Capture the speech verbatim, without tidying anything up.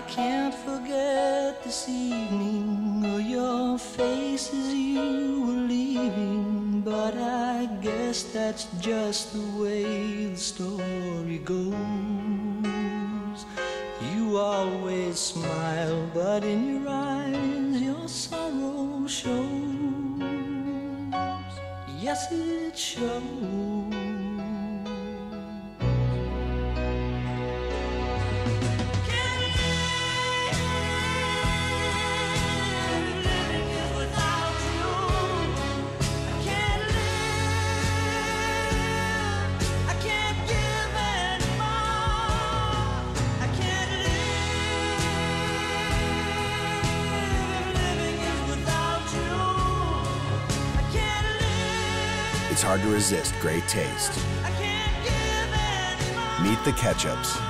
can't forget this evening or your face as you were leaving, but I guess that's just the way the story goes. You always smile, but in your eyes your sorrow shows. Yes, it shows. It's hard to resist great taste. Meet the Ketchups.